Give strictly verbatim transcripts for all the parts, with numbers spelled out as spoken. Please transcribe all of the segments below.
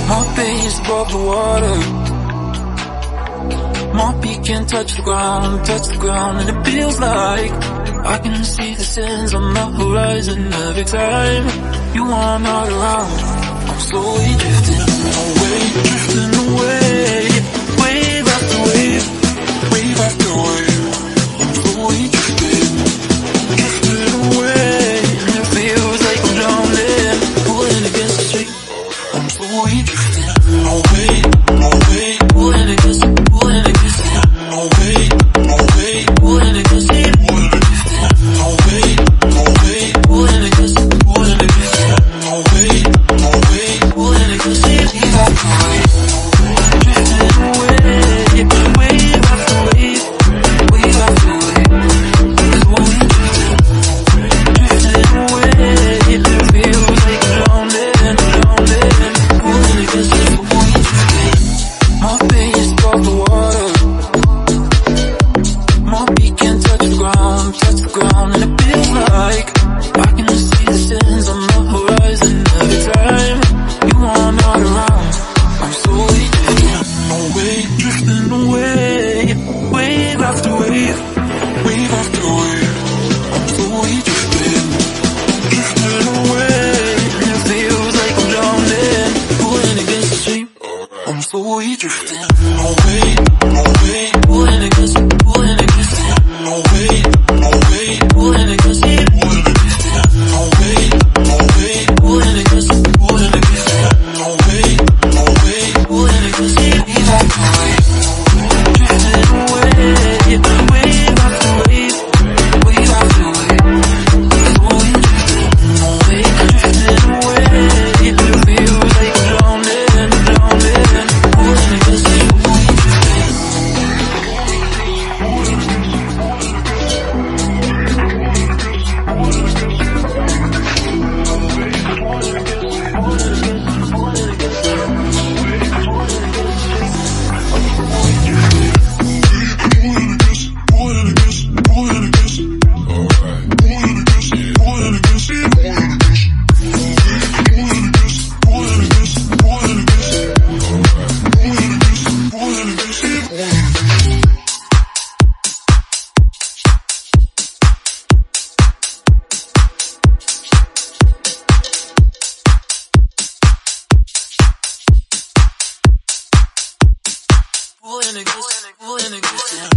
My face above the water, my feet can't touch the ground, touch the ground. And it feels like I can see the sands on the horizon. Every time you are not around, I'm slowly drifting away, drifting away. Wave after wave, wave after wave. I'm slowly drifting, drifting away. And it feels like I'm drowning, pulling against the street. I'm slowly drifting away, away, pulling against, pulling against it. Away, away, pulling against it. Away, away, pulling against, pulling against it. Away, away, pulling against it. Wave after wave, drifting away. Wave after wave, wave after wave. Slowly drifting, drifting away. It feels like I'm drowning, drowning, pulling against it. Slowly drifting. My face above the water, my feet can't touch the ground, touch the ground. And it feels like I can see the sands on the horizon. Every time you are not around, I'm slowly drifting away, drifting away. Wave after wave, wave after wave. I'm slowly drifting, drifting away. And it feels like I'm drowning, pulling against the stream. I'm slowly drifting away, away, pulling against, pulling against it. Away, away, pulling against it. Away, away, pulling against, pulling against it. Away, away, pulling against it. Wave after wave, drifting away. Wave after wave, wave after wave. Slowly drifting away, drifting away. It feels like I'm drowning, drowning, pulling against it. Slowly drifting. Pulling against, pulling against it.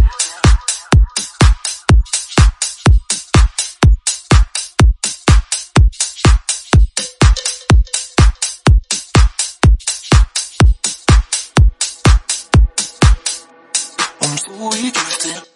I'm slowly drifting.